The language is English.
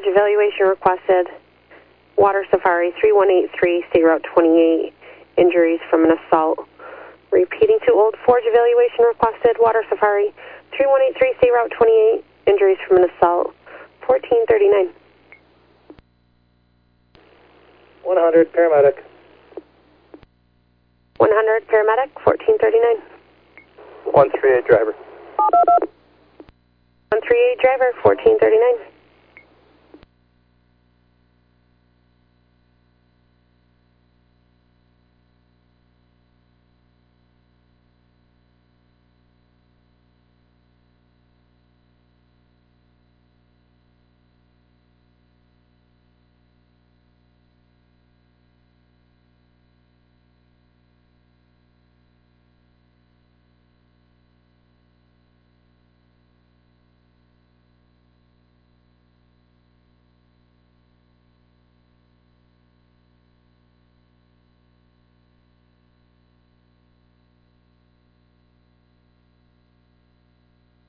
evaluation requested. Water Safari 3183, State Route 28, injuries from an assault. Repeating to Old Forge, evaluation requested. Water Safari 3183, State Route 28, injuries from an assault. 1439. 100, paramedic. 100, paramedic, 1439. 138, driver. 138, driver, 1439.